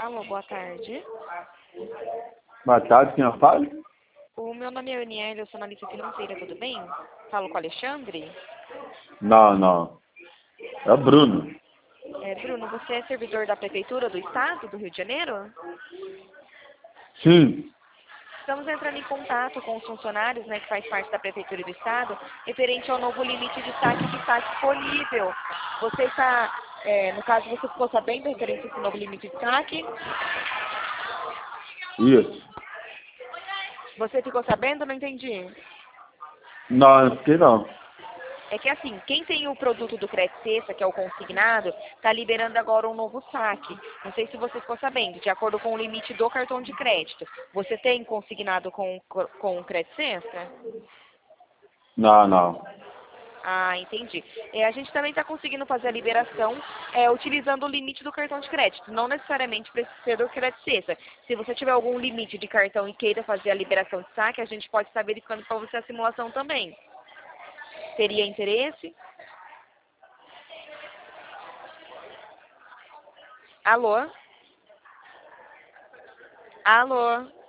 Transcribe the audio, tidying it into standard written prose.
Alô, boa tarde. Boa tarde, quem fala? O meu nome é Aniele, eu sou analista financeira, tudo bem? Falo com o Alexandre? Não. É o Bruno. Bruno, você é servidor da Prefeitura do Estado do Rio de Janeiro? Sim. Estamos entrando em contato com os funcionários, né, que faz parte da Prefeitura do Estado, referente ao novo limite de saque que está disponível. Você está, no caso, você ficou sabendo referente a esse novo limite de saque? Isso. Você ficou sabendo? Não entendi. Não fiquei não. É que assim, quem tem o produto do Crédito Sexta, que é o consignado, está liberando agora um novo saque. Não sei se você ficou sabendo, de acordo com o limite do cartão de crédito. Você tem consignado com o Crédito Sexta? Não. Ah, entendi. A gente também está conseguindo fazer a liberação utilizando o limite do cartão de crédito. Não necessariamente precisa ser do Crédito Sexta. Se você tiver algum limite de cartão e queira fazer a liberação de saque, a gente pode estar verificando para você a simulação também. Teria interesse? Alô? Alô?